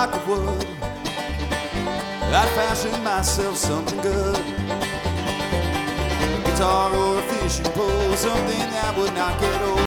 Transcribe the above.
block of wood, I'd fashion myself something good. A guitar or a fishing pole, something that would not get old.